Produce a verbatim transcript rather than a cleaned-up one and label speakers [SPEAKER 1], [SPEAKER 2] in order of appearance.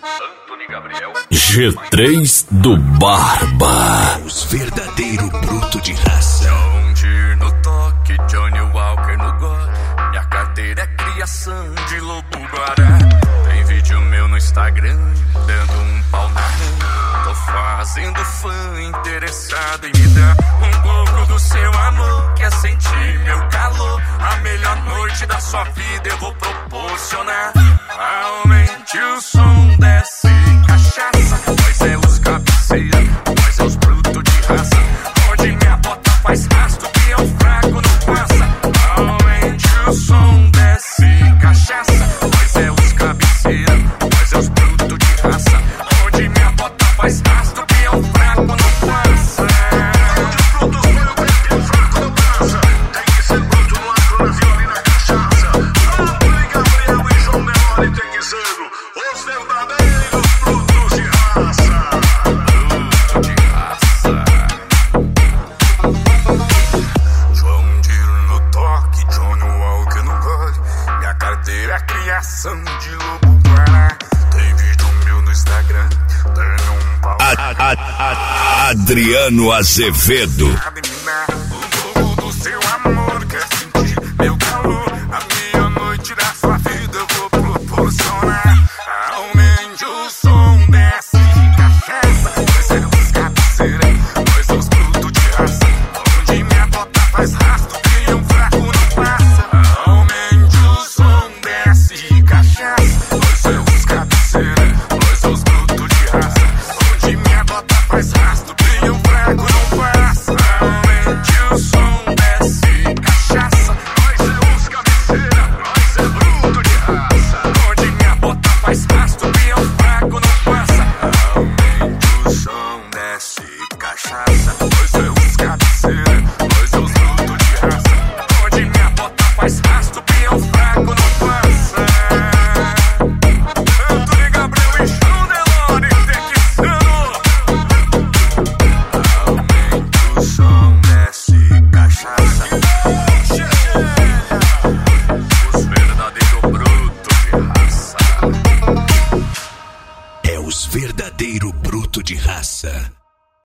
[SPEAKER 1] G três do Barba.
[SPEAKER 2] Os verdadeiro bruto de raça.
[SPEAKER 3] Onde no toque, Johnny Walker no gole. Minha carteira é criação de lobo guará. Tem vídeo meu no Instagram, dando um pau na rã. Tô fazendo fã interessado em me dar um pouco do seu amor. Quer sentir meu calor? A melhor noite da sua vida eu vou proporcionar. Aumente o som, desce cachaça. Nós é os cabeceiros, nós é os brutos de raça. Onde minha bota faz rastro que é o fraco não passa. Aumente o som, desce cachaça. Nós é os cabeceiros, nós é os brutos de raça. Onde minha bota faz rastro que é o fraco não passa. Onde os brutos põem o pé e o fraco não passa. Tem que ser bruto no agro, na viola e na cachaça. Antônio Gabriel e João Menor tem que ser os verdadeiros brutos de raça. Bruto de raça. João Tiro no toque, Johnny Walker no gole. Minha carteira é criação de lobo guará. Tem vídeo meu no Instagram, dando um pau.
[SPEAKER 1] A, a, a, Adriano Azevedo.
[SPEAKER 3] Um pouco do seu amor, quer sentir meu calor? A minha noite da sua vida eu vou proporcionar. Aumente o som, desce cachaça. Nós é os cabeceiros, nós são os brutos de raça. Onde minha bota faz rastro que um fraco não passa. Aumente o som, desce cachaça.